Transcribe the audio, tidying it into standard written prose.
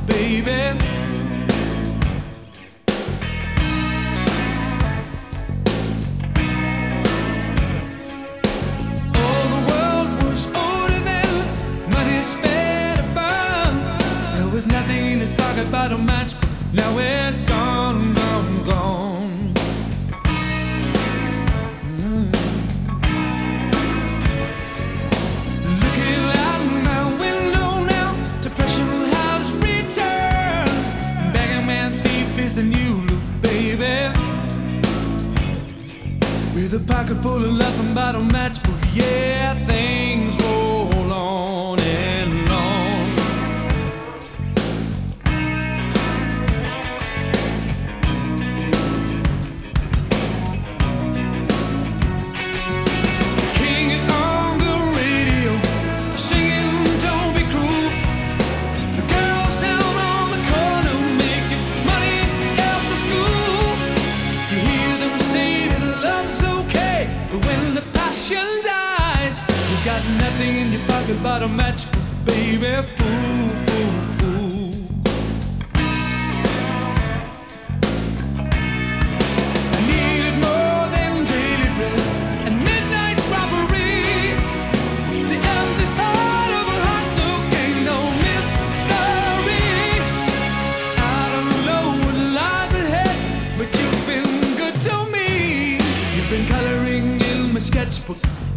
baby. Oh, the world was older then, money sped above. There was nothing in his pocket but a match, but now it's gone, gone, gone. The new look, baby, with a pocket full of nothing but a matchbook. Yeah, things roll on and on. King is on the radio singing "Don't Be Cruel." The girls down on the corner making money after school. You hear them say that love's okay, but when the passion dies, you've got nothing in your pocket but a matchbook, baby. Fool, fool, fool. I needed more than daily bread and midnight robbery. The empty heart of a hot look ain't no mystery. I don't know what lies ahead, but you've been good to me. You've been coloring in my sketchbook